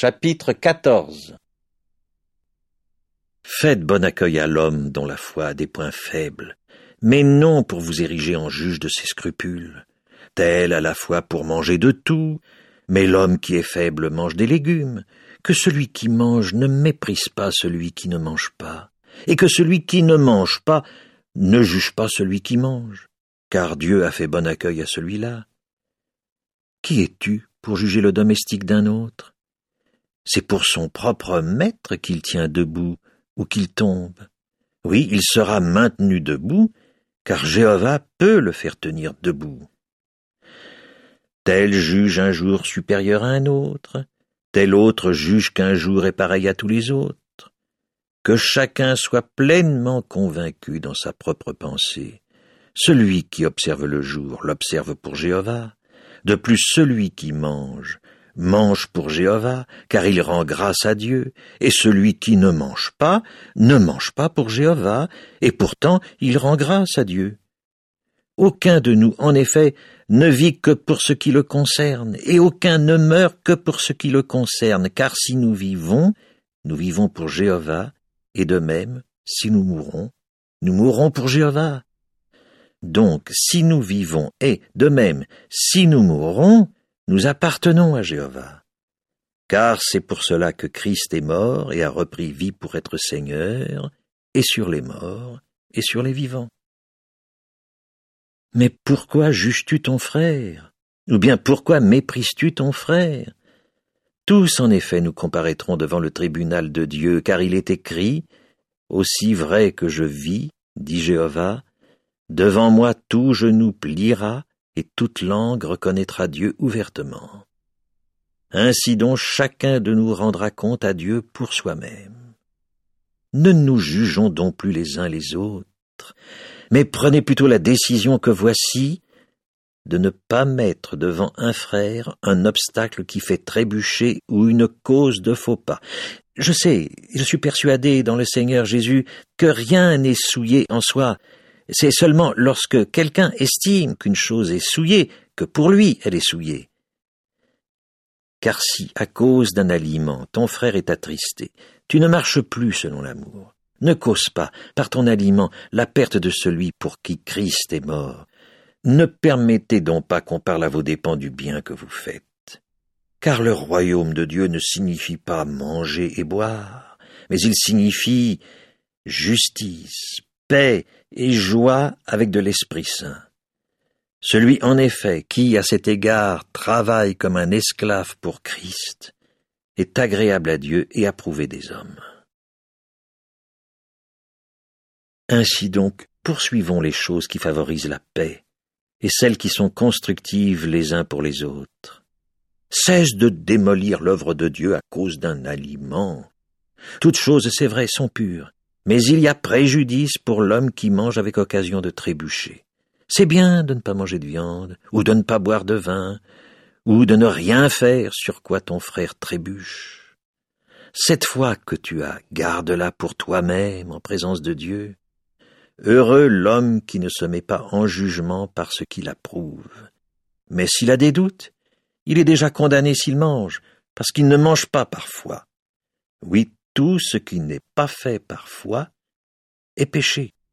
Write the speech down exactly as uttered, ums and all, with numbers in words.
Chapitre quatorze. Faites bon accueil à l'homme dont la foi a des points faibles, mais non pour vous ériger en juge de ses scrupules. Tel a la foi pour manger de tout, mais l'homme qui est faible mange des légumes. Que celui qui mange ne méprise pas celui qui ne mange pas, et que celui qui ne mange pas ne juge pas celui qui mange, car Dieu a fait bon accueil à celui-là. Qui es-tu pour juger le domestique d'un autre? C'est pour son propre maître qu'il tient debout ou qu'il tombe. Oui, il sera maintenu debout, car Jéhovah peut le faire tenir debout. Tel juge un jour supérieur à un autre, tel autre juge qu'un jour est pareil à tous les autres. Que chacun soit pleinement convaincu dans sa propre pensée. Celui qui observe le jour l'observe pour Jéhovah. De plus, celui qui mange, mange pour Jéhovah, car il rend grâce à Dieu, et celui qui ne mange pas, ne mange pas pour Jéhovah, et pourtant il rend grâce à Dieu. Aucun de nous, en effet, ne vit que pour ce qui le concerne, et aucun ne meurt que pour ce qui le concerne, car si nous vivons, nous vivons pour Jéhovah, et de même, si nous mourons, nous mourrons pour Jéhovah. Donc, si nous vivons, et, de même, si nous mourons, nous appartenons à Jéhovah. Car c'est pour cela que Christ est mort et a repris vie pour être Seigneur, et sur les morts, et sur les vivants. Mais pourquoi juges-tu ton frère? Ou bien pourquoi méprises-tu ton frère? Tous, en effet, nous comparaîtrons devant le tribunal de Dieu, car il est écrit, « Aussi vrai que je vis, dit Jéhovah, devant moi tout genou pliera, et toute langue reconnaîtra Dieu ouvertement. » Ainsi donc chacun de nous rendra compte à Dieu pour soi-même. Ne nous jugeons donc plus les uns les autres, mais prenez plutôt la décision que voici, de ne pas mettre devant un frère un obstacle qui fait trébucher ou une cause de faux pas. Je sais, je suis persuadé dans le Seigneur Jésus que rien n'est souillé en soi. C'est seulement lorsque quelqu'un estime qu'une chose est souillée que pour lui elle est souillée. Car si, à cause d'un aliment, ton frère est attristé, tu ne marches plus selon l'amour. Ne cause pas, par ton aliment, la perte de celui pour qui Christ est mort. Ne permettez donc pas qu'on parle à vos dépens du bien que vous faites. Car le royaume de Dieu ne signifie pas manger et boire, mais il signifie justice, paix et joie avec de l'Esprit Saint. Celui, en effet, qui, à cet égard, travaille comme un esclave pour Christ, est agréable à Dieu et approuvé des hommes. Ainsi donc, poursuivons les choses qui favorisent la paix, et celles qui sont constructives les uns pour les autres. Cesse de démolir l'œuvre de Dieu à cause d'un aliment. Toutes choses, c'est vrai, sont pures, mais il y a préjudice pour l'homme qui mange avec occasion de trébucher. C'est bien de ne pas manger de viande, ou de ne pas boire de vin, ou de ne rien faire sur quoi ton frère trébuche. Cette foi que tu as, garde-la pour toi-même en présence de Dieu. Heureux l'homme qui ne se met pas en jugement par ce qu'il approuve. Mais s'il a des doutes, il est déjà condamné s'il mange, parce qu'il ne mange pas par foi. Oui, tout ce qui n'est pas fait par foi est péché.